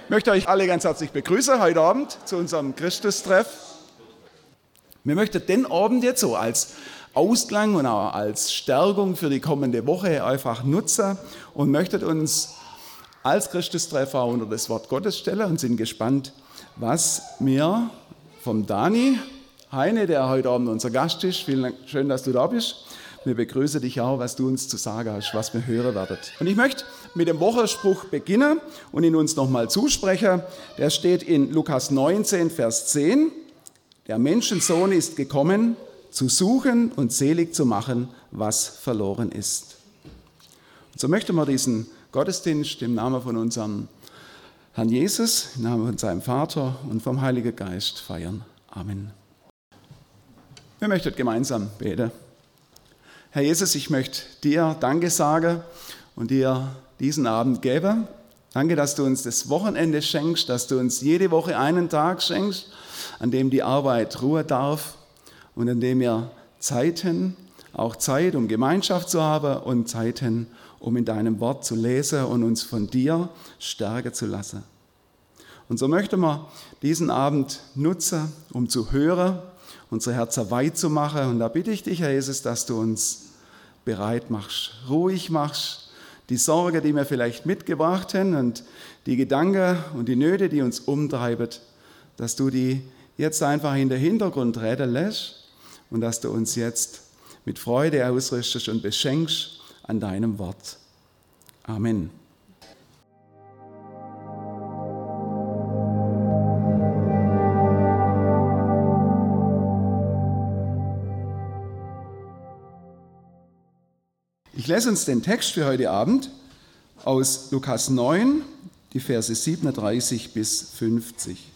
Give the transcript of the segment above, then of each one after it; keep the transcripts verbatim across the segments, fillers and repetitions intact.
Ich möchte euch alle ganz herzlich begrüßen heute Abend zu unserem Christus-Treff. Wir möchten den Abend jetzt so als Ausklang und auch als Stärkung für die kommende Woche einfach nutzen und möchten uns als Christus-Treff auch unter das Wort Gottes stellen und sind gespannt, was mir vom Dani Heine, der heute Abend unser Gast ist, vielen Dank, schön, dass du da bist. Wir begrüßen dich auch, was du uns zu sagen hast, was wir hören werden. Und ich möchte mit dem Wochenspruch beginnen und ihn uns nochmal zusprechen. Der steht in Lukas neunzehn, Vers zehn. Der Menschensohn ist gekommen, zu suchen und selig zu machen, was verloren ist. Und so möchten wir diesen Gottesdienst im Namen von unserem Herrn Jesus, im Namen von seinem Vater und vom Heiligen Geist feiern. Amen. Wir möchten gemeinsam beten. Herr Jesus, ich möchte dir Danke sagen und dir diesen Abend geben. Danke, dass du uns das Wochenende schenkst, dass du uns jede Woche einen Tag schenkst, an dem die Arbeit ruhen darf und an dem wir Zeiten, auch Zeit, um Gemeinschaft zu haben und Zeiten, um in deinem Wort zu lesen und uns von dir stärken zu lassen. Und so möchten wir diesen Abend nutzen, um zu hören, unsere Herzen weit zu machen. Und da bitte ich dich, Herr Jesus, dass du uns bereit machst, ruhig machst, die Sorge, die wir vielleicht mitgebracht haben und die Gedanken und die Nöte, die uns umtreiben, dass du die jetzt einfach in den Hintergrund treten lässt und dass du uns jetzt mit Freude ausrüstest und beschenkst an deinem Wort. Amen. Ich lese uns den Text für heute Abend aus Lukas neun, die Verse siebenunddreißig bis fünfzig.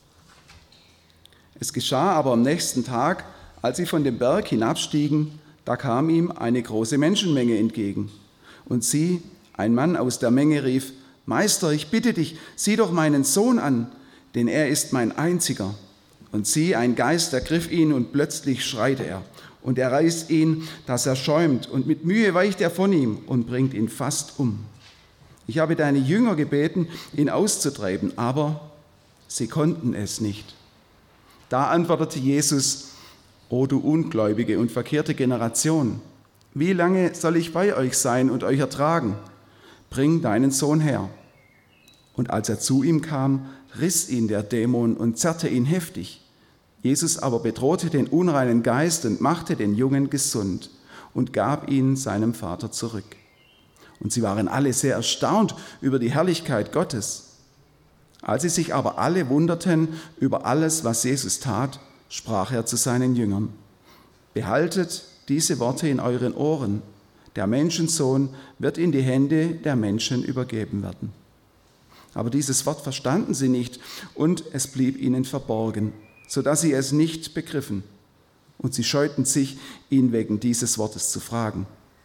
Es geschah aber am nächsten Tag, als sie von dem Berg hinabstiegen, da kam ihm eine große Menschenmenge entgegen. Und sie, ein Mann aus der Menge, rief: Meister, ich bitte dich, sieh doch meinen Sohn an, denn er ist mein einziger. Und sieh, ein Geist ergriff ihn und plötzlich schreit er. Und er reißt ihn, dass er schäumt, und mit Mühe weicht er von ihm und bringt ihn fast um. Ich habe deine Jünger gebeten, ihn auszutreiben, aber sie konnten es nicht. Da antwortete Jesus: O du ungläubige und verkehrte Generation, wie lange soll ich bei euch sein und euch ertragen? Bring deinen Sohn her. Und als er zu ihm kam, riss ihn der Dämon und zerrte ihn heftig. Jesus aber bedrohte den unreinen Geist und machte den Jungen gesund und gab ihn seinem Vater zurück. Und sie waren alle sehr erstaunt über die Herrlichkeit Gottes. Als sie sich aber alle wunderten über alles, was Jesus tat, sprach er zu seinen Jüngern: Behaltet diese Worte in euren Ohren. Der Menschensohn wird in die Hände der Menschen übergeben werden. Aber dieses Wort verstanden sie nicht und es blieb ihnen verborgen, sodass sie es nicht begriffen. Und sie scheuten sich, ihn wegen dieses Wortes zu fragen.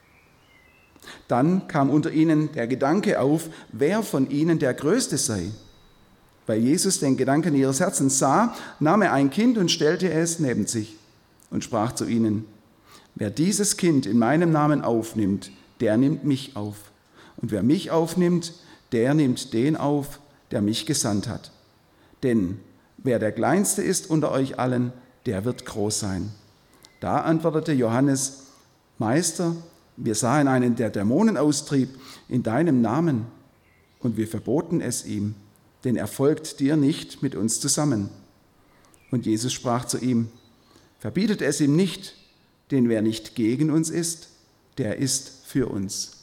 Dann kam unter ihnen der Gedanke auf, wer von ihnen der Größte sei. Weil Jesus den Gedanken ihres Herzens sah, nahm er ein Kind und stellte es neben sich und sprach zu ihnen: Wer dieses Kind in meinem Namen aufnimmt, der nimmt mich auf. Und wer mich aufnimmt, der nimmt den auf, der mich gesandt hat. Denn wer der Kleinste ist unter euch allen, der wird groß sein. Da antwortete Johannes: Meister, wir sahen einen, der Dämonen austrieb, in deinem Namen, und wir verboten es ihm, denn er folgt dir nicht mit uns zusammen. Und Jesus sprach zu ihm: Verbietet es ihm nicht, denn wer nicht gegen uns ist, der ist für uns.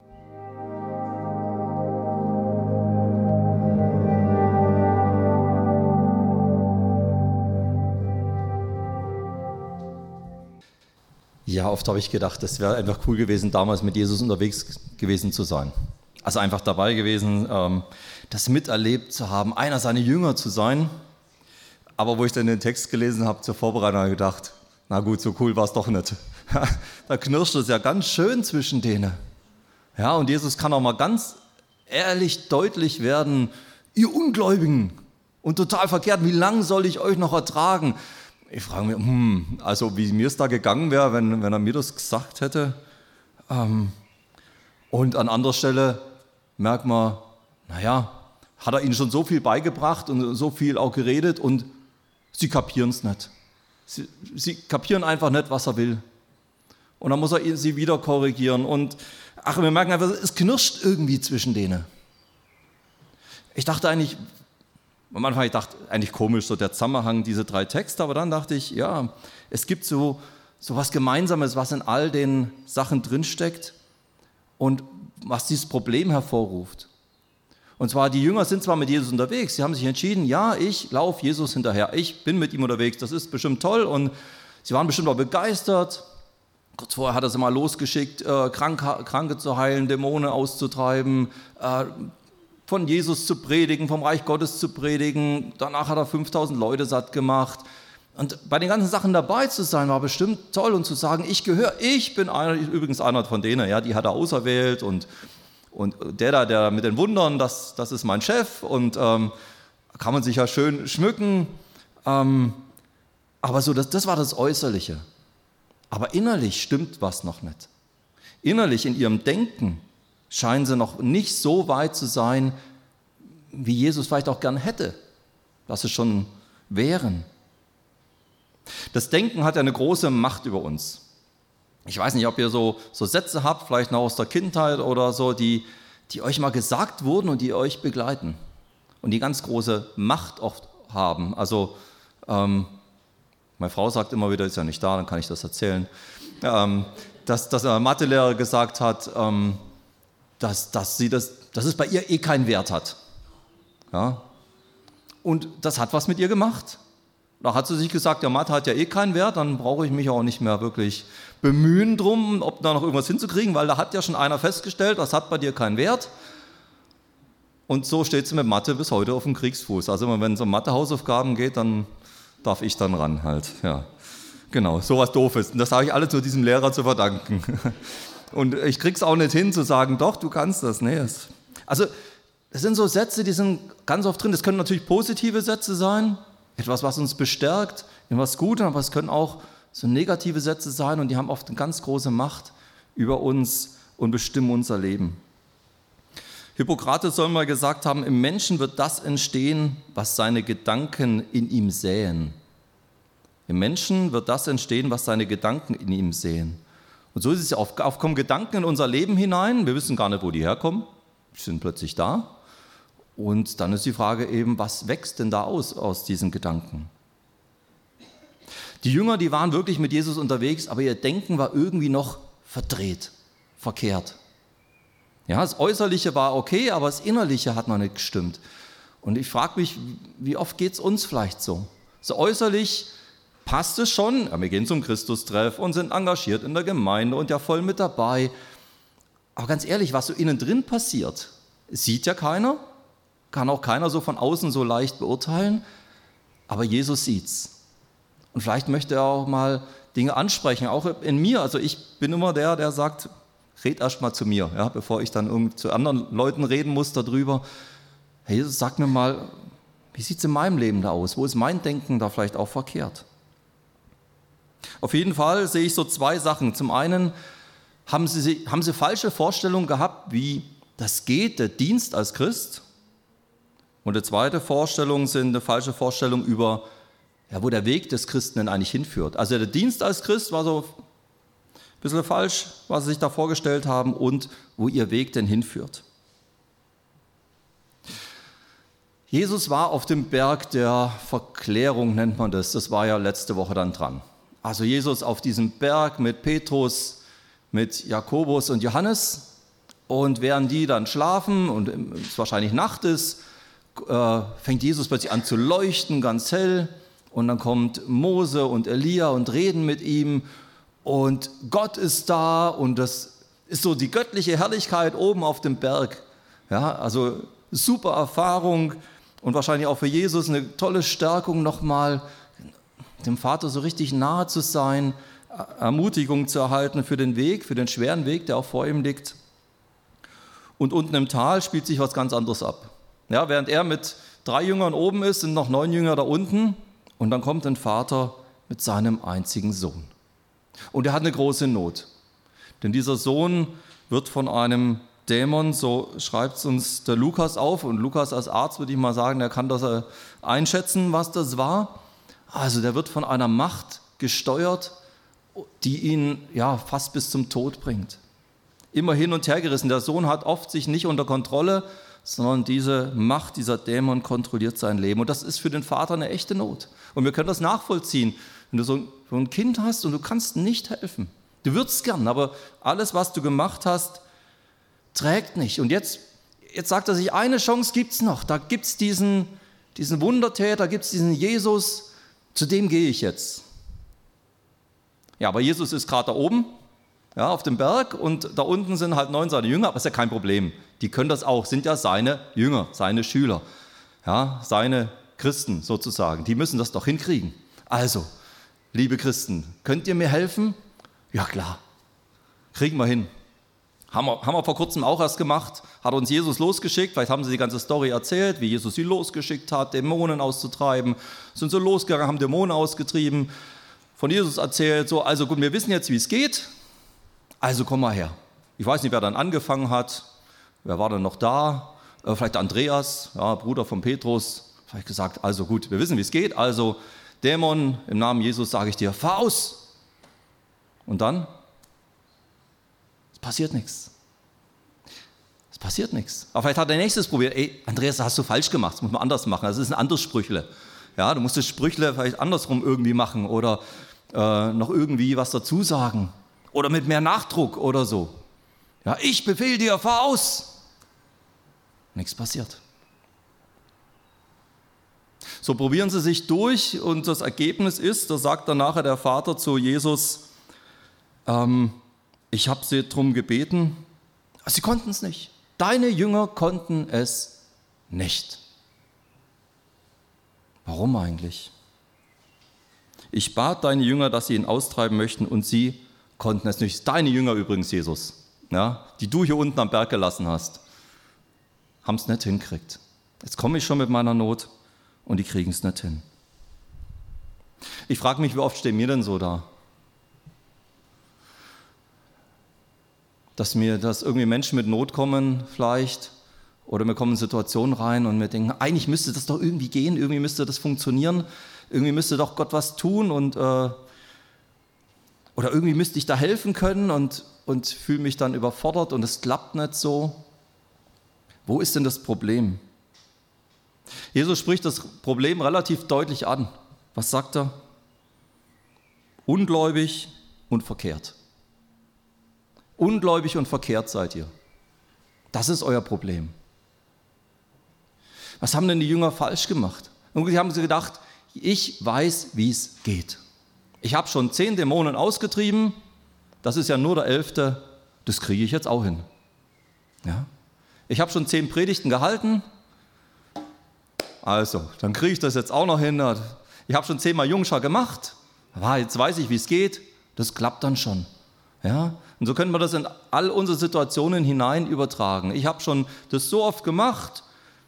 Ja, oft habe ich gedacht, es wäre einfach cool gewesen, damals mit Jesus unterwegs gewesen zu sein. Also einfach dabei gewesen, das miterlebt zu haben, einer seiner Jünger zu sein. Aber wo ich dann den Text gelesen habe zur Vorbereitung, habe ich gedacht, na gut, so cool war es doch nicht. Da knirscht es ja ganz schön zwischen denen. Ja, und Jesus kann auch mal ganz ehrlich deutlich werden: Ihr Ungläubigen und total verkehrt, wie lange soll ich euch noch ertragen? Ich frage mich, hm, also wie mir es da gegangen wäre, wenn, wenn er mir das gesagt hätte. Ähm, und an anderer Stelle merkt man, naja, hat er ihnen schon so viel beigebracht und so viel auch geredet und sie kapieren es nicht. Sie, sie kapieren einfach nicht, was er will. Und dann muss er sie wieder korrigieren. Und ach, wir merken einfach, es knirscht irgendwie zwischen denen. Ich dachte eigentlich, am Anfang ich dachte eigentlich komisch, so der Zusammenhang, diese drei Texte, aber dann dachte ich, ja, es gibt so, so was Gemeinsames, was in all den Sachen drinsteckt und was dieses Problem hervorruft. Und zwar, die Jünger sind zwar mit Jesus unterwegs, sie haben sich entschieden, ja, ich laufe Jesus hinterher, ich bin mit ihm unterwegs, das ist bestimmt toll und sie waren bestimmt auch begeistert. Kurz vorher hat er sie mal losgeschickt, äh, Kranke, Kranke zu heilen, Dämonen auszutreiben, äh, von Jesus zu predigen, vom Reich Gottes zu predigen. Danach hat er fünftausend Leute satt gemacht. Und bei den ganzen Sachen dabei zu sein, war bestimmt toll und zu sagen, ich gehöre, ich bin einer, übrigens einer von denen, ja, die hat er auserwählt und, und der da, der mit den Wundern, das, das ist mein Chef und ähm, kann man sich ja schön schmücken. Ähm, aber so, das, das war das Äußerliche. Aber innerlich stimmt was noch nicht. Innerlich in ihrem Denken scheinen sie noch nicht so weit zu sein, wie Jesus vielleicht auch gern hätte, dass sie schon wären. Das Denken hat ja eine große Macht über uns. Ich weiß nicht, ob ihr so, so Sätze habt, vielleicht noch aus der Kindheit oder so, die, die euch mal gesagt wurden und die euch begleiten und die ganz große Macht oft haben. Also ähm, meine Frau sagt immer wieder, ist ja nicht da, dann kann ich das erzählen, ähm, dass, dass ein Mathelehrer gesagt hat, ähm, dass, dass, sie das, dass es bei ihr eh keinen Wert hat. Ja? Und das hat was mit ihr gemacht. Da hat sie sich gesagt, ja, Mathe hat ja eh keinen Wert, dann brauche ich mich auch nicht mehr wirklich bemühen drum, ob da noch irgendwas hinzukriegen, weil da hat ja schon einer festgestellt, das hat bei dir keinen Wert. Und so steht sie mit Mathe bis heute auf dem Kriegsfuß. Also immer wenn es um Mathe-Hausaufgaben geht, dann darf ich dann ran halt. Ja. Genau, sowas Doofes. Und das habe ich alle zu diesem Lehrer zu verdanken. Und ich krieg's auch nicht hin zu sagen, doch, du kannst das. Nee, das also das sind so Sätze, die sind ganz oft drin. Das können natürlich positive Sätze sein, etwas, was uns bestärkt, etwas Gutes, aber es können auch so negative Sätze sein und die haben oft eine ganz große Macht über uns und bestimmen unser Leben. Hippokrates soll mal gesagt haben, im Menschen wird das entstehen, was seine Gedanken in ihm säen. Im Menschen wird das entstehen, was seine Gedanken in ihm säen. Und so ist es ja, oft kommen Gedanken in unser Leben hinein, wir wissen gar nicht, wo die herkommen, die sind plötzlich da. Und dann ist die Frage eben, was wächst denn da aus, aus diesen Gedanken? Die Jünger, die waren wirklich mit Jesus unterwegs, aber ihr Denken war irgendwie noch verdreht, verkehrt. Ja, das Äußerliche war okay, aber das Innerliche hat noch nicht gestimmt. Und ich frage mich, wie oft geht es uns vielleicht so? So äußerlich passt es schon, ja, wir gehen zum Christustreff und sind engagiert in der Gemeinde und ja voll mit dabei. Aber ganz ehrlich, was so innen drin passiert, sieht ja keiner, kann auch keiner so von außen so leicht beurteilen, aber Jesus sieht's. Und vielleicht möchte er auch mal Dinge ansprechen, auch in mir. Also ich bin immer der, der sagt, red erst mal zu mir, ja, bevor ich dann zu anderen Leuten reden muss darüber. Hey, Jesus, sag mir mal, wie sieht es in meinem Leben da aus? Wo ist mein Denken da vielleicht auch verkehrt? Auf jeden Fall sehe ich so zwei Sachen. Zum einen haben sie, haben sie falsche Vorstellungen gehabt, wie das geht, der Dienst als Christ. Und die zweite Vorstellung sind eine falsche Vorstellung über, ja, wo der Weg des Christen denn eigentlich hinführt. Also der Dienst als Christ war so ein bisschen falsch, was sie sich da vorgestellt haben und wo ihr Weg denn hinführt. Jesus war auf dem Berg der Verklärung, nennt man das. Das war ja letzte Woche dann dran. Also Jesus auf diesem Berg mit Petrus, mit Jakobus und Johannes. Und während die dann schlafen und es wahrscheinlich Nacht ist, äh, fängt Jesus plötzlich an zu leuchten, ganz hell. Und dann kommt Mose und Elia und reden mit ihm. Und Gott ist da und das ist so die göttliche Herrlichkeit oben auf dem Berg. Ja, also super Erfahrung und wahrscheinlich auch für Jesus eine tolle Stärkung nochmal, dem Vater so richtig nahe zu sein, Ermutigung zu erhalten für den Weg, für den schweren Weg, der auch vor ihm liegt. Und unten im Tal spielt sich was ganz anderes ab. Ja, während er mit drei Jüngern oben ist, sind noch neun Jünger da unten und dann kommt ein Vater mit seinem einzigen Sohn. Und er hat eine große Not, denn dieser Sohn wird von einem Dämon, so schreibt es uns der Lukas auf. Und Lukas als Arzt würde ich mal sagen, der kann das einschätzen, was das war. Also der wird von einer Macht gesteuert, die ihn ja fast bis zum Tod bringt. Immer hin und her gerissen. Der Sohn hat oft sich nicht unter Kontrolle, sondern diese Macht, dieser Dämon kontrolliert sein Leben. Und das ist für den Vater eine echte Not. Und wir können das nachvollziehen. Wenn du so ein Kind hast und du kannst nicht helfen. Du würdest gern, aber alles, was du gemacht hast, trägt nicht. Und jetzt, jetzt sagt er sich, eine Chance gibt es noch. Da gibt es diesen, diesen Wundertäter, gibt es diesen Jesus, zu dem gehe ich jetzt. Ja, aber Jesus ist gerade da oben, ja, auf dem Berg, und da unten sind halt neun seine Jünger, aber ist ja kein Problem. Die können das auch, sind ja seine Jünger, seine Schüler, ja, seine Christen sozusagen. Die müssen das doch hinkriegen. Also, liebe Christen, könnt ihr mir helfen? Ja klar, kriegen wir hin. Haben wir, haben wir vor kurzem auch erst gemacht, hat uns Jesus losgeschickt, vielleicht haben sie die ganze Story erzählt, wie Jesus sie losgeschickt hat, Dämonen auszutreiben, sind so losgegangen, haben Dämonen ausgetrieben, von Jesus erzählt, so, also gut, wir wissen jetzt, wie es geht, also komm mal her. Ich weiß nicht, wer dann angefangen hat, wer war dann noch da, äh, vielleicht Andreas, ja, Bruder von Petrus, vielleicht gesagt, also gut, wir wissen, wie es geht, also Dämon, im Namen Jesus sage ich dir, fahr aus. Und dann? Es passiert nichts. Es passiert nichts. Aber vielleicht hat der Nächstes probiert, ey, Andreas, das hast du falsch gemacht, das muss man anders machen, das ist ein anderes Sprüchle. Ja, du musst das Sprüchle vielleicht andersrum irgendwie machen oder äh, noch irgendwie was dazu sagen oder mit mehr Nachdruck oder so. Ja, ich befehle dir, fahr aus. Nichts passiert. So probieren sie sich durch und das Ergebnis ist, da sagt dann nachher der Vater zu Jesus, ähm, ich habe sie darum gebeten, sie konnten es nicht. Deine Jünger konnten es nicht. Warum eigentlich? Ich bat deine Jünger, dass sie ihn austreiben möchten und sie konnten es nicht. Deine Jünger übrigens, Jesus, ja, die du hier unten am Berg gelassen hast, haben es nicht hingekriegt. Jetzt komme ich schon mit meiner Not und die kriegen es nicht hin. Ich frage mich, wie oft stehen wir denn so da? Dass mir, dass irgendwie Menschen mit Not kommen vielleicht oder wir kommen in Situationen rein und wir denken, eigentlich müsste das doch irgendwie gehen, irgendwie müsste das funktionieren, irgendwie müsste doch Gott was tun und äh, oder irgendwie müsste ich da helfen können und, und fühle mich dann überfordert und es klappt nicht so. Wo ist denn das Problem? Jesus spricht das Problem relativ deutlich an. Was sagt er? Ungläubig und verkehrt. Ungläubig und verkehrt seid ihr. Das ist euer Problem. Was haben denn die Jünger falsch gemacht? Irgendwie haben sie gedacht, ich weiß, wie es geht. Ich habe schon zehn Dämonen ausgetrieben, das ist ja nur der elfte, das kriege ich jetzt auch hin. Ja? Ich habe schon zehn Predigten gehalten, also, dann kriege ich das jetzt auch noch hin. Ich habe schon zehnmal Jungschar gemacht, jetzt weiß ich, wie es geht, das klappt dann schon. Ja? Und so können wir das in all unsere Situationen hinein übertragen. Ich habe schon das so oft gemacht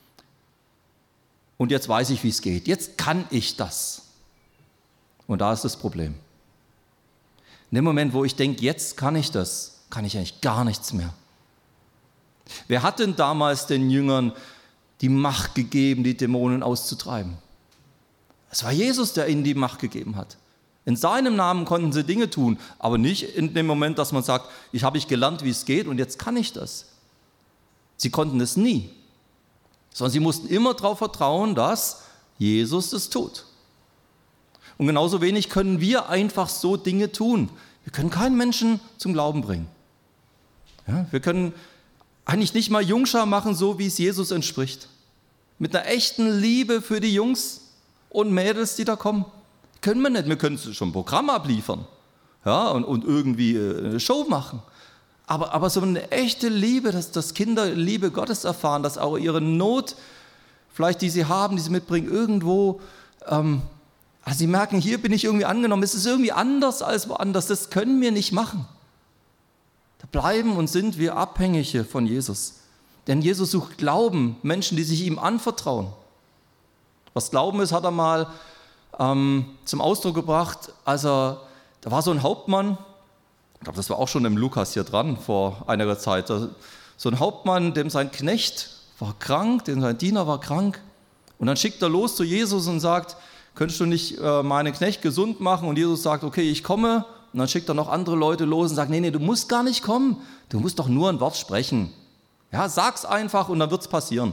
und jetzt weiß ich, wie es geht. Jetzt kann ich das. Und da ist das Problem. In dem Moment, wo ich denke, jetzt kann ich das, kann ich eigentlich gar nichts mehr. Wer hat denn damals den Jüngern die Macht gegeben, die Dämonen auszutreiben? Es war Jesus, der ihnen die Macht gegeben hat. In seinem Namen konnten sie Dinge tun, aber nicht in dem Moment, dass man sagt, ich habe ich gelernt, wie es geht und jetzt kann ich das. Sie konnten es nie, sondern sie mussten immer darauf vertrauen, dass Jesus das tut. Und genauso wenig können wir einfach so Dinge tun. Wir können keinen Menschen zum Glauben bringen. Ja, wir können eigentlich nicht mal Jungschar machen, so wie es Jesus entspricht. Mit einer echten Liebe für die Jungs und Mädels, die da kommen. Können wir nicht. Wir können schon ein Programm abliefern, ja, und, und irgendwie eine Show machen. Aber, aber so eine echte Liebe, dass, dass Kinder Liebe Gottes erfahren, dass auch ihre Not, vielleicht die sie haben, die sie mitbringen, irgendwo, ähm, also sie merken, hier bin ich irgendwie angenommen, es ist irgendwie anders als woanders, das können wir nicht machen. Da bleiben und sind wir Abhängige von Jesus. Denn Jesus sucht Glauben, Menschen, die sich ihm anvertrauen. Was Glauben ist, hat er mal ähm, zum Ausdruck gebracht, als er, da war so ein Hauptmann, ich glaube, das war auch schon im Lukas hier dran vor einiger Zeit, da, So ein Hauptmann, dem sein Knecht war krank, dem sein Diener war krank. Und dann schickt er los zu Jesus und sagt, könntest du nicht äh, meinen Knecht gesund machen? Und Jesus sagt, okay, ich komme. Und dann schickt er noch andere Leute los und sagt, nee, nee, du musst gar nicht kommen. Du musst doch nur ein Wort sprechen. Ja, sag's einfach und dann wird's passieren. Und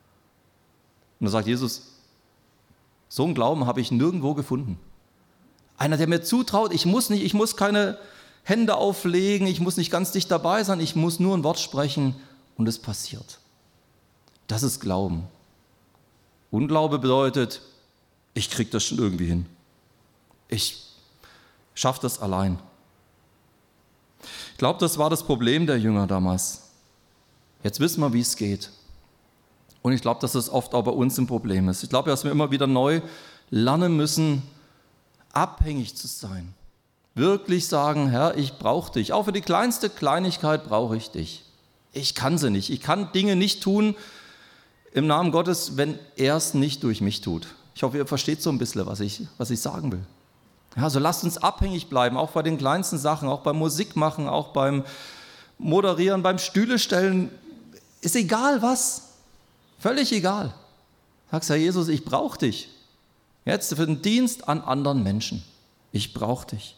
dann sagt Jesus, so einen Glauben habe ich nirgendwo gefunden. Einer, der mir zutraut, ich muss nicht, ich muss keine Hände auflegen, ich muss nicht ganz dicht dabei sein, ich muss nur ein Wort sprechen und es passiert. Das ist Glauben. Unglaube bedeutet, ich kriege das schon irgendwie hin. Ich schaffe das allein. Ich glaube, das war das Problem der Jünger damals. Jetzt wissen wir, wie es geht. Und ich glaube, dass das oft auch bei uns ein Problem ist. Ich glaube, dass wir immer wieder neu lernen müssen, abhängig zu sein. Wirklich sagen, Herr, ich brauche dich. Auch für die kleinste Kleinigkeit brauche ich dich. Ich kann sie nicht. Ich kann Dinge nicht tun im Namen Gottes, wenn er es nicht durch mich tut. Ich hoffe, ihr versteht so ein bisschen, was ich, was ich sagen will. Ja, also lasst uns abhängig bleiben, auch bei den kleinsten Sachen, auch beim Musikmachen, auch beim Moderieren, beim Stühle stellen. Ist egal was, völlig egal. Sagst, Herr Jesus, ich brauche dich. Jetzt für den Dienst an anderen Menschen. Ich brauche dich.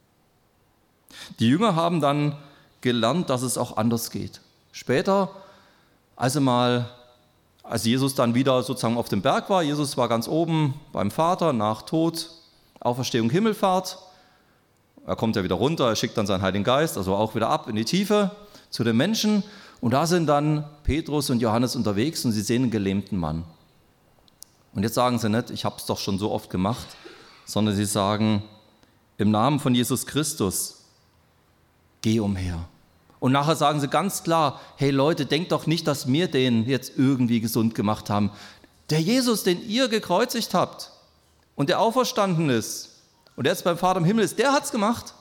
Die Jünger haben dann gelernt, dass es auch anders geht. Später, als, mal, als Jesus dann wieder sozusagen auf dem Berg war, Jesus war ganz oben beim Vater nach Tod, Auferstehung, Himmelfahrt. Er kommt ja wieder runter, er schickt dann seinen Heiligen Geist, also auch wieder ab in die Tiefe zu den Menschen. Und da sind dann Petrus und Johannes unterwegs und sie sehen einen gelähmten Mann. Und jetzt sagen sie nicht, ich habe es doch schon so oft gemacht, sondern sie sagen, im Namen von Jesus Christus, geh umher. Und nachher sagen sie ganz klar, hey Leute, denkt doch nicht, dass wir den jetzt irgendwie gesund gemacht haben. Der Jesus, den ihr gekreuzigt habt und der auferstanden ist und der jetzt beim Vater im Himmel ist, der hat es gemacht.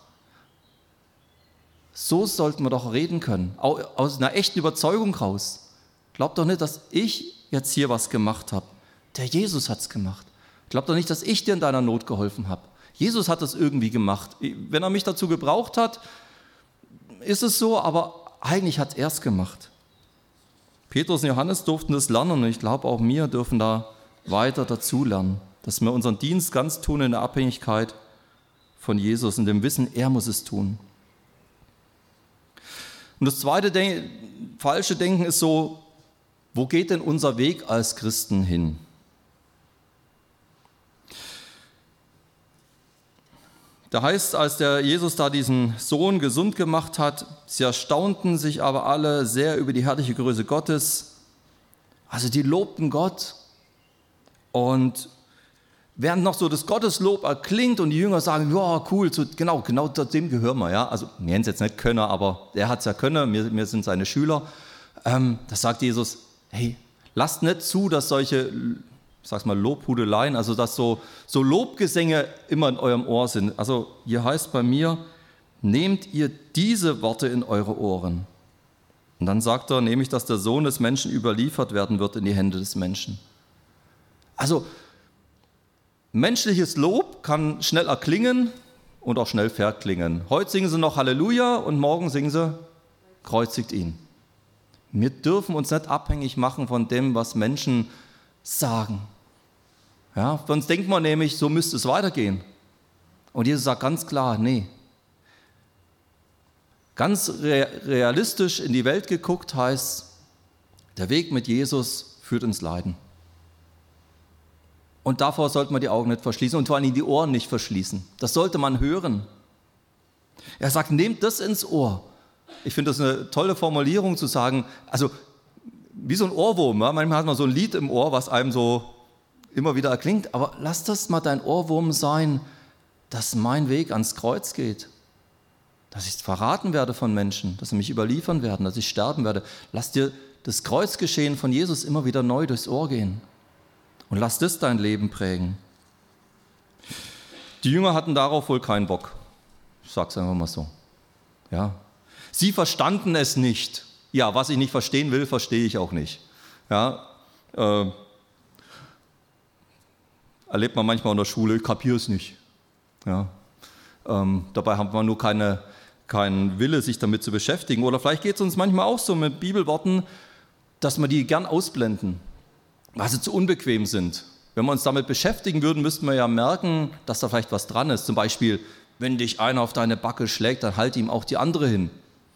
So sollten wir doch reden können, aus einer echten Überzeugung raus. Glaubt doch nicht, dass ich jetzt hier was gemacht habe. Der Jesus hat es gemacht. Glaubt doch nicht, dass ich dir in deiner Not geholfen habe. Jesus hat es irgendwie gemacht. Wenn er mich dazu gebraucht hat, ist es so, aber eigentlich hat er es gemacht. Petrus und Johannes durften das lernen und ich glaube auch wir dürfen da weiter dazu lernen, dass wir unseren Dienst ganz tun in der Abhängigkeit von Jesus und dem Wissen, er muss es tun. Und das zweite Den- falsche Denken ist so, wo geht denn unser Weg als Christen hin? Da heißt, als der Jesus da diesen Sohn gesund gemacht hat, sie erstaunten sich aber alle sehr über die herrliche Größe Gottes. Also die lobten Gott. Und während noch so das Gotteslob erklingt und die Jünger sagen, ja cool, so, genau, genau dem gehören wir. Ja? Also wir nennen es jetzt nicht Könner, aber er hat es ja können, wir, wir sind seine Schüler. Ähm, da sagt Jesus, hey, lasst nicht zu, dass solche, ich sag's mal, Lobhudeleien, also dass so, so Lobgesänge immer in eurem Ohr sind. Also hier heißt bei mir, nehmt ihr diese Worte in eure Ohren. Und dann sagt er, nämlich, dass der Sohn des Menschen überliefert werden wird in die Hände des Menschen. Also menschliches Lob kann schnell erklingen und auch schnell verklingen. Heute singen sie noch Halleluja und morgen singen sie, kreuzigt ihn. Wir dürfen uns nicht abhängig machen von dem, was Menschen sagen. Ja, sonst denkt man nämlich, so müsste es weitergehen. Und Jesus sagt ganz klar, nee. Ganz realistisch in die Welt geguckt heißt, der Weg mit Jesus führt ins Leiden. Und davor sollte man die Augen nicht verschließen und vor allem die Ohren nicht verschließen. Das sollte man hören. Er sagt, nehmt das ins Ohr. Ich finde das eine tolle Formulierung zu sagen, also wie so ein Ohrwurm. Ja? Manchmal hat man so ein Lied im Ohr, was einem so immer wieder erklingt, aber lass das mal dein Ohrwurm sein, dass mein Weg ans Kreuz geht. Dass ich verraten werde von Menschen, dass sie mich überliefern werden, dass ich sterben werde. Lass dir das Kreuzgeschehen von Jesus immer wieder neu durchs Ohr gehen. Und lass das dein Leben prägen. Die Jünger hatten darauf wohl keinen Bock. Ich sage es einfach mal so. Ja. Sie verstanden es nicht. Ja, was ich nicht verstehen will, verstehe ich auch nicht. Ja, äh, erlebt man manchmal in der Schule, ich kapiere es nicht. Ja, ähm, dabei haben wir nur keine, kein Wille, sich damit zu beschäftigen. Oder vielleicht geht es uns manchmal auch so mit Bibelworten, dass wir die gern ausblenden, weil sie zu unbequem sind. Wenn wir uns damit beschäftigen würden, müssten wir ja merken, dass da vielleicht was dran ist. Zum Beispiel, wenn dich einer auf deine Backe schlägt, dann halt ihm auch die andere hin.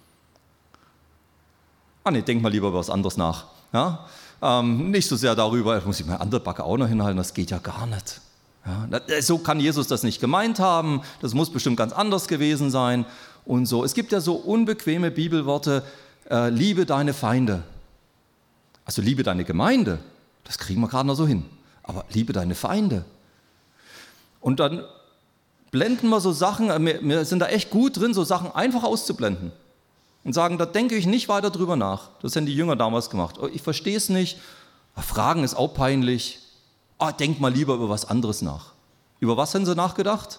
Ah ne, denk mal lieber über was anderes nach. Ja? Ähm, nicht so sehr darüber, muss ich meine andere Backe auch noch hinhalten, das geht ja gar nicht. Ja? So kann Jesus das nicht gemeint haben, das muss bestimmt ganz anders gewesen sein und so. Es gibt ja so unbequeme Bibelworte, äh, liebe deine Feinde. Also liebe deine Gemeinde, das kriegen wir gerade noch so hin, aber liebe deine Feinde. Und dann blenden wir so Sachen, wir, wir sind da echt gut drin, so Sachen einfach auszublenden. Und sagen, da denke ich nicht weiter drüber nach. Das haben die Jünger damals gemacht. Ich verstehe es nicht. Fragen ist auch peinlich. Oh, denk mal lieber über was anderes nach. Über was haben sie nachgedacht?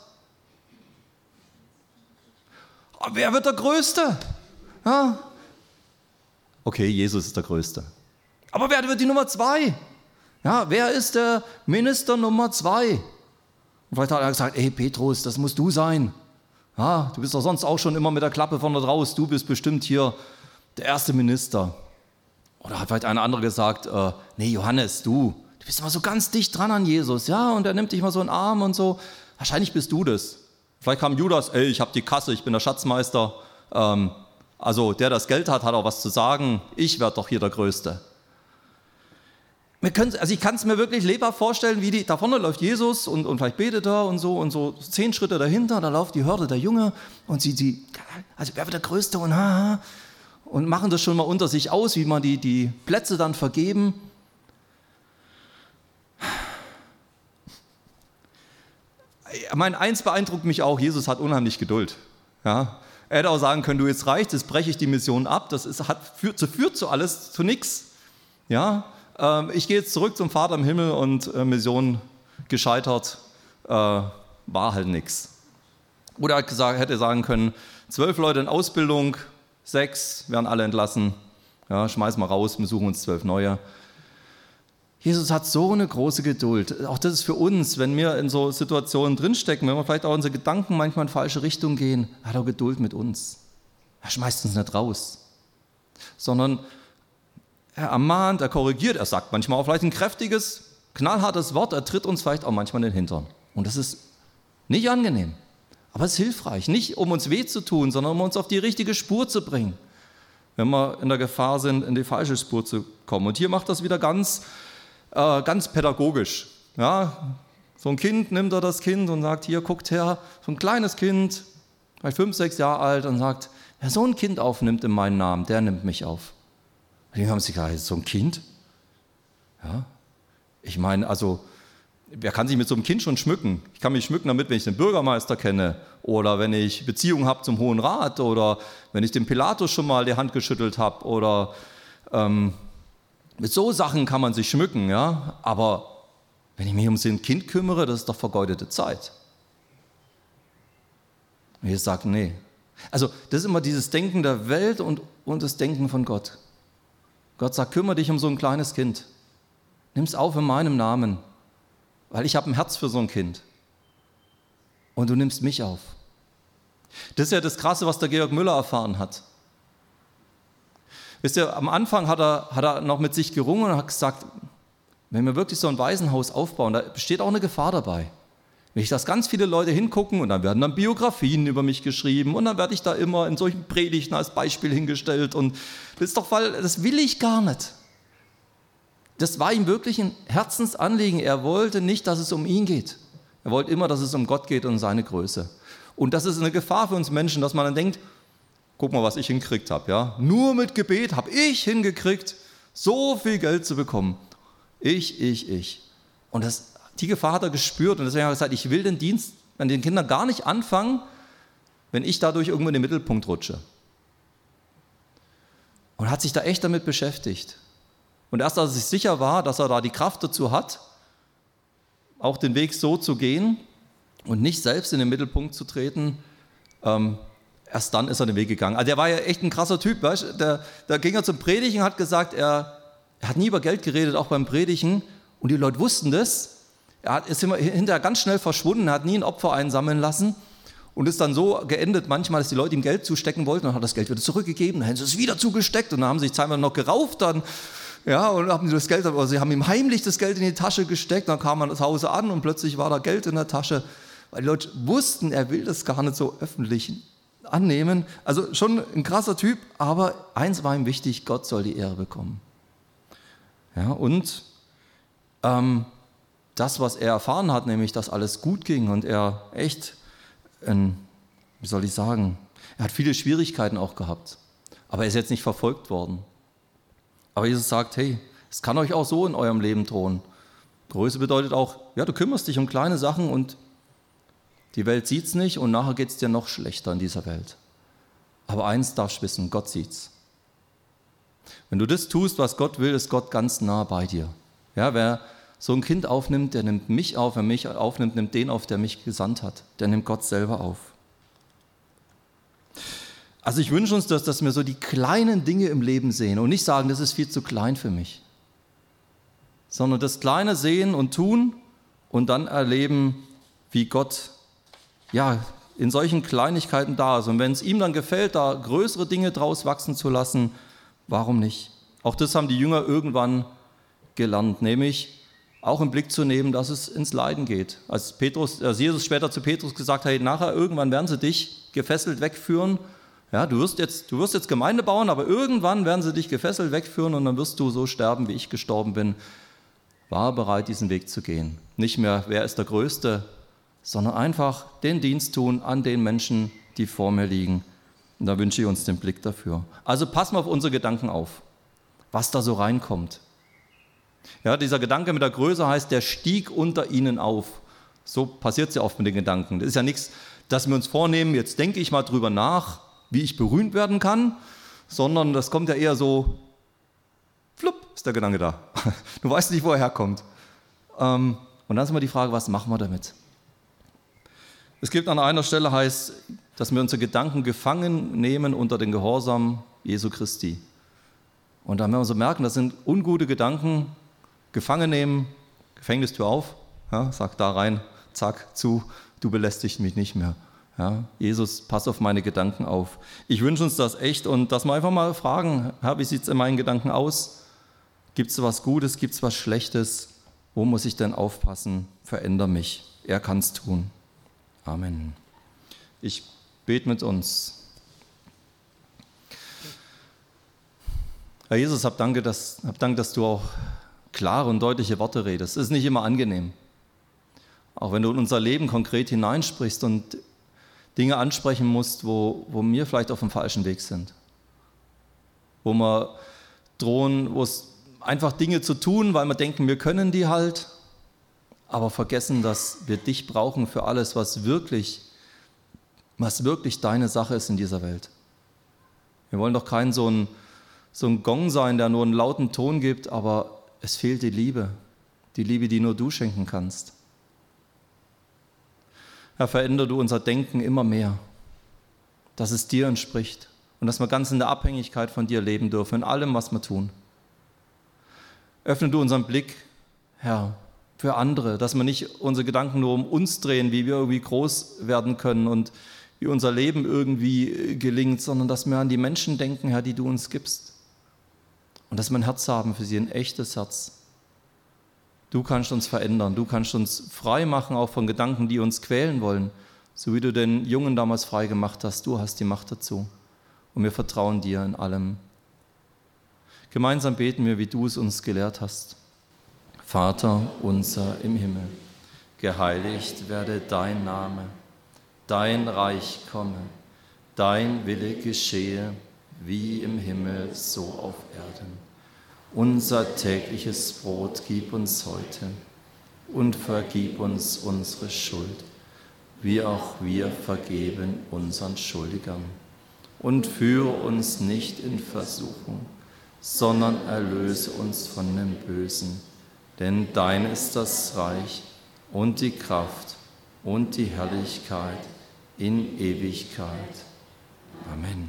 Oh, wer wird der Größte? Ja. Okay, Jesus ist der Größte. Aber wer wird die Nummer zwei? Ja, wer ist der Minister Nummer zwei? Und vielleicht hat er gesagt, ey Petrus, das musst du sein. Ja, du bist doch sonst auch schon immer mit der Klappe vorne raus, du bist bestimmt hier der erste Minister. Oder hat vielleicht einer andere gesagt, äh, nee Johannes, du, du bist immer so ganz dicht dran an Jesus, ja, und er nimmt dich mal so in den Arm und so. Wahrscheinlich bist du das. Vielleicht kam Judas, ey, ich habe die Kasse, ich bin der Schatzmeister. Ähm, also der, der das Geld hat, hat auch was zu sagen. Ich werde doch hier der Größte. Wir können, also ich kann es mir wirklich lebhaft vorstellen, wie die, da vorne läuft Jesus und, und vielleicht betet er und so und so zehn Schritte dahinter, da läuft die Hürde der Jünger und sie, sie also wer wird der Größte und haha und machen das schon mal unter sich aus, wie man die, die Plätze dann vergeben. Ich meine, eins beeindruckt mich auch, Jesus hat unheimlich Geduld. Ja? Er hätte auch sagen können, du, jetzt reicht, jetzt breche ich die Mission ab, das ist, hat, führt, führt zu alles, zu nichts. Ja? Ich gehe jetzt zurück zum Vater im Himmel und äh, Mission gescheitert, äh, war halt nichts. Oder er hat gesagt, hätte sagen können, zwölf Leute in Ausbildung, sechs werden alle entlassen, ja, schmeiß mal raus, wir suchen uns zwölf neue. Jesus hat so eine große Geduld. Auch das ist für uns, wenn wir in so Situationen drinstecken, wenn wir vielleicht auch unsere Gedanken manchmal in falsche Richtung gehen, hat er Geduld mit uns. Er schmeißt uns nicht raus, sondern er ermahnt, er korrigiert, er sagt manchmal auch vielleicht ein kräftiges, knallhartes Wort, er tritt uns vielleicht auch manchmal in den Hintern. Und das ist nicht angenehm, aber es ist hilfreich. Nicht um uns weh zu tun, sondern um uns auf die richtige Spur zu bringen, wenn wir in der Gefahr sind, in die falsche Spur zu kommen. Und hier macht das wieder ganz, äh, ganz pädagogisch. Ja, so ein Kind nimmt er das Kind und sagt, hier, guckt her, so ein kleines Kind, vielleicht fünf, sechs Jahre alt, und sagt, wer so ein Kind aufnimmt in meinen Namen, der nimmt mich auf. Die haben sich gesagt, so ein Kind? Ja, ich meine, also, wer kann sich mit so einem Kind schon schmücken? Ich kann mich schmücken damit, wenn ich den Bürgermeister kenne oder wenn ich Beziehungen habe zum Hohen Rat oder wenn ich dem Pilatus schon mal die Hand geschüttelt habe oder ähm, mit so Sachen kann man sich schmücken, ja. Aber wenn ich mich um so ein Kind kümmere, das ist doch vergeudete Zeit. Und Jesus sagt, nee. Also, das ist immer dieses Denken der Welt und, und das Denken von Gott. Gott sagt, kümmere dich um so ein kleines Kind. Nimm es auf in meinem Namen, weil ich habe ein Herz für so ein Kind. Und du nimmst mich auf. Das ist ja das Krasse, was der Georg Müller erfahren hat. Wisst ihr, am Anfang hat er, hat er noch mit sich gerungen und hat gesagt, wenn wir wirklich so ein Waisenhaus aufbauen, da besteht auch eine Gefahr dabei. Wenn ich das ganz viele Leute hingucken und dann werden dann Biografien über mich geschrieben und dann werde ich da immer in solchen Predigten als Beispiel hingestellt und das ist doch, weil das will ich gar nicht. Das war ihm wirklich ein Herzensanliegen. Er wollte nicht, dass es um ihn geht. Er wollte immer, dass es um Gott geht und seine Größe. Und das ist eine Gefahr für uns Menschen, dass man dann denkt, guck mal, was ich hingekriegt habe. Ja? Nur mit Gebet habe ich hingekriegt, so viel Geld zu bekommen. Ich, ich, ich. Und das Die Gefahr hat er gespürt und deswegen hat er gesagt, ich will den Dienst an den Kindern gar nicht anfangen, wenn ich dadurch irgendwo in den Mittelpunkt rutsche. Und hat sich da echt damit beschäftigt. Und erst als er sich sicher war, dass er da die Kraft dazu hat, auch den Weg so zu gehen und nicht selbst in den Mittelpunkt zu treten, ähm, erst dann ist er den Weg gegangen. Also der war ja echt ein krasser Typ. Weißt? Da, da ging er zum Predigen und hat gesagt, er, er hat nie über Geld geredet, auch beim Predigen. Und die Leute wussten das. Er ist immer hinterher ganz schnell verschwunden, er hat nie ein Opfer einsammeln lassen. Und ist dann so geendet manchmal, dass die Leute ihm Geld zustecken wollten, dann hat das Geld wieder zurückgegeben, dann haben sie es wieder zugesteckt und dann haben sie sich zweimal noch gerauft dann, ja, und haben das Geld, also sie haben ihm heimlich das Geld in die Tasche gesteckt, dann kam man das Hause an und plötzlich war da Geld in der Tasche, weil die Leute wussten, er will das gar nicht so öffentlich annehmen. Also schon ein krasser Typ, aber eins war ihm wichtig, Gott soll die Ehre bekommen. Ja, und ähm, das, was er erfahren hat, nämlich, dass alles gut ging und er echt, ein, wie soll ich sagen, er hat viele Schwierigkeiten auch gehabt, aber er ist jetzt nicht verfolgt worden. Aber Jesus sagt, hey, es kann euch auch so in eurem Leben drohen. Größe bedeutet auch, ja, du kümmerst dich um kleine Sachen und die Welt sieht es nicht und nachher geht es dir noch schlechter in dieser Welt. Aber eins darfst du wissen, Gott sieht's. Wenn du das tust, was Gott will, ist Gott ganz nah bei dir. Ja, wer so ein Kind aufnimmt, der nimmt mich auf, wer mich aufnimmt, nimmt den auf, der mich gesandt hat. Der nimmt Gott selber auf. Also ich wünsche uns, dass, dass wir so die kleinen Dinge im Leben sehen und nicht sagen, das ist viel zu klein für mich. Sondern das Kleine sehen und tun und dann erleben, wie Gott ja, in solchen Kleinigkeiten da ist. Und wenn es ihm dann gefällt, da größere Dinge draus wachsen zu lassen, warum nicht? Auch das haben die Jünger irgendwann gelernt, nämlich auch im Blick zu nehmen, dass es ins Leiden geht. Als, Petrus, als Jesus später zu Petrus gesagt hat, hey, nachher irgendwann werden sie dich gefesselt wegführen. Ja, du wirst jetzt, du wirst jetzt Gemeinde bauen, aber irgendwann werden sie dich gefesselt wegführen und dann wirst du so sterben, wie ich gestorben bin. War bereit, diesen Weg zu gehen. Nicht mehr, wer ist der Größte, sondern einfach den Dienst tun an den Menschen, die vor mir liegen. Und da wünsche ich uns den Blick dafür. Also passen wir auf unsere Gedanken auf, was da so reinkommt. Ja, dieser Gedanke mit der Größe heißt, der stieg unter ihnen auf. So passiert es ja oft mit den Gedanken. Das ist ja nichts, dass wir uns vornehmen, jetzt denke ich mal drüber nach, wie ich berühmt werden kann, sondern das kommt ja eher so, flupp, ist der Gedanke da. Du weißt nicht, wo er herkommt. Und dann ist immer die Frage, was machen wir damit? Es gibt an einer Stelle, heißt, dass wir unsere Gedanken gefangen nehmen unter den Gehorsam Jesu Christi. Und dann werden wir so merken, das sind ungute Gedanken, gefangen nehmen, Gefängnistür auf, ja, sag da rein, zack, zu, du belästigst mich nicht mehr. Ja, Jesus, pass auf meine Gedanken auf. Ich wünsche uns das echt und dass wir einfach mal fragen, Herr, wie sieht es in meinen Gedanken aus? Gibt es was Gutes, gibt es was Schlechtes? Wo muss ich denn aufpassen? Veränder mich. Er kann es tun. Amen. Ich bete mit uns. Herr Jesus, hab Dank, dass, hab Dank, dass du auch klare und deutliche Worte redest. Es ist nicht immer angenehm. Auch wenn du in unser Leben konkret hineinsprichst und Dinge ansprechen musst, wo, wo wir vielleicht auf dem falschen Weg sind. Wo wir drohen, wo es einfach Dinge zu tun, weil wir denken, wir können die halt, aber vergessen, dass wir dich brauchen für alles, was wirklich, was wirklich deine Sache ist in dieser Welt. Wir wollen doch kein so ein, so ein Gong sein, der nur einen lauten Ton gibt, aber es fehlt die Liebe, die Liebe, die nur du schenken kannst. Herr, verändere du unser Denken immer mehr, dass es dir entspricht und dass wir ganz in der Abhängigkeit von dir leben dürfen, in allem, was wir tun. Öffne du unseren Blick, Herr, für andere, dass wir nicht unsere Gedanken nur um uns drehen, wie wir irgendwie groß werden können und wie unser Leben irgendwie gelingt, sondern dass wir an die Menschen denken, Herr, die du uns gibst. Und dass wir ein Herz haben für sie, ein echtes Herz. Du kannst uns verändern, du kannst uns frei machen, auch von Gedanken, die uns quälen wollen, so wie du den Jungen damals frei gemacht hast. Du hast die Macht dazu. Und wir vertrauen dir in allem. Gemeinsam beten wir, wie du es uns gelehrt hast. Vater unser im Himmel, geheiligt werde dein Name, dein Reich komme, dein Wille geschehe, wie im Himmel, so auf Erden. Unser tägliches Brot gib uns heute und vergib uns unsere Schuld, wie auch wir vergeben unseren Schuldigern. Und führe uns nicht in Versuchung, sondern erlöse uns von dem Bösen. Denn dein ist das Reich und die Kraft und die Herrlichkeit in Ewigkeit. Amen.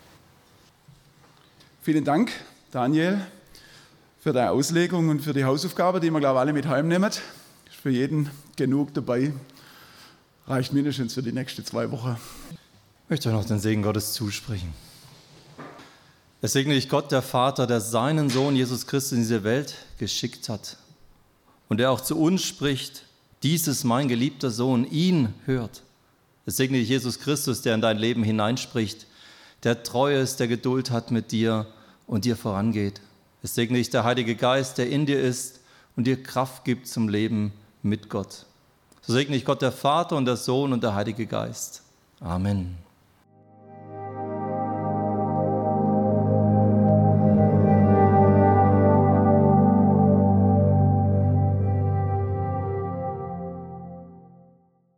Vielen Dank, Daniel, für deine Auslegung und für die Hausaufgabe, die wir, glaube ich, alle mit heimnehmen. Ist für jeden genug dabei. Reicht mindestens für die nächsten zwei Wochen. Ich möchte euch noch den Segen Gottes zusprechen. Es segne dich Gott, der Vater, der seinen Sohn Jesus Christus in diese Welt geschickt hat und der auch zu uns spricht, dies ist mein geliebter Sohn, ihn hört. Es segne dich Jesus Christus, der in dein Leben hineinspricht, der treu ist, der Geduld hat mit dir und dir vorangeht. Es segne dich der Heilige Geist, der in dir ist und dir Kraft gibt zum Leben mit Gott. So segne ich Gott, der Vater und der Sohn und der Heilige Geist. Amen.